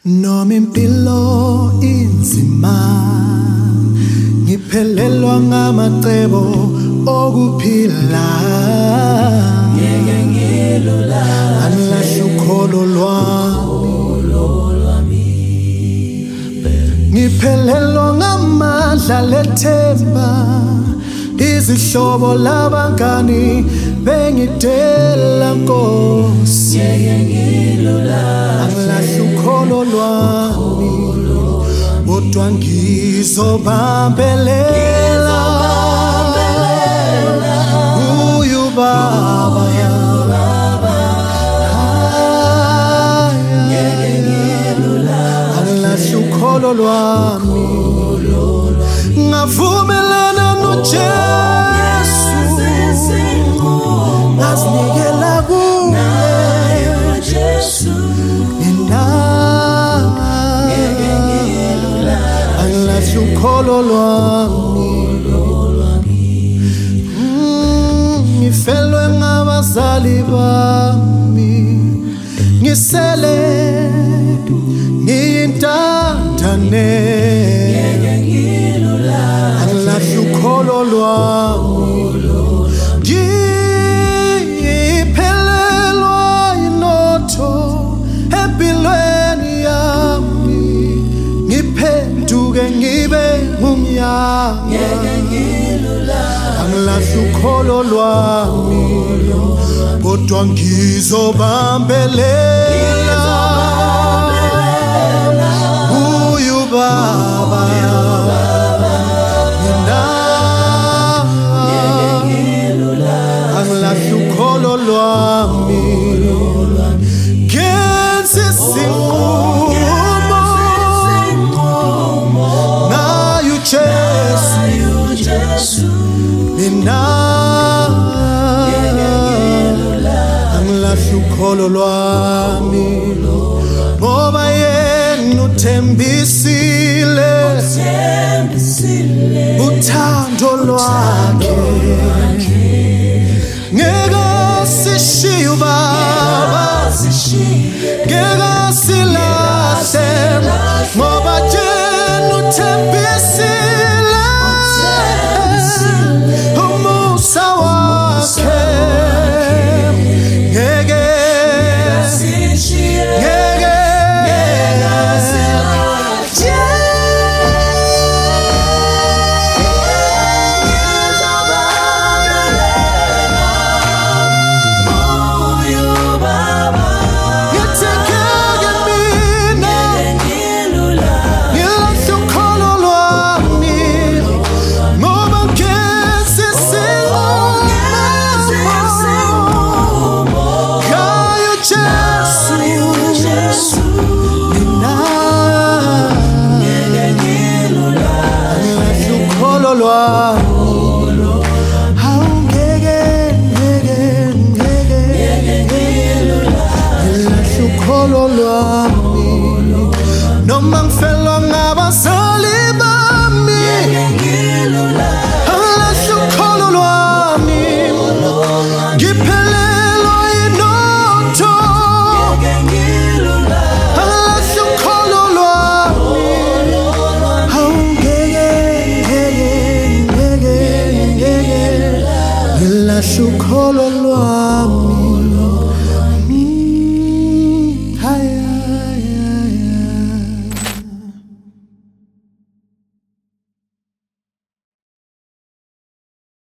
Noma impilo inzima ngiphelelwa ngamacebo okuphila ngeke ngilula angilahle ukholo lwami ngiphelelwa ngamandla lethemba izihlobo labangani bengidela Nkosi ngeke ngilula angilahle ukholo lwami kodwa ngizobambelela uyu baba ngeke ngilula angilahle ukholo lwami ngavumelana noJesu ngazinikela kuye Jesu angilahle ukholo lwami ngifelwe ngabazali bami ngisele ngiyintandane angilahle ukholo lwami ngiphelelwa inotho empilweni yami ngiphenduke ngibe ngumnyama angilahle ukholo lwami kodwa ngizobambelela uyu baba angilahle ukholo lwami kenze isinqumo nayo Jesu mina angilahle ukholo lwami ngoba yena uthembisile uthando lwakhe ngeke sishiye baba ngeke silahle ngoba yena uthembisile umusa wakhe ngeke noma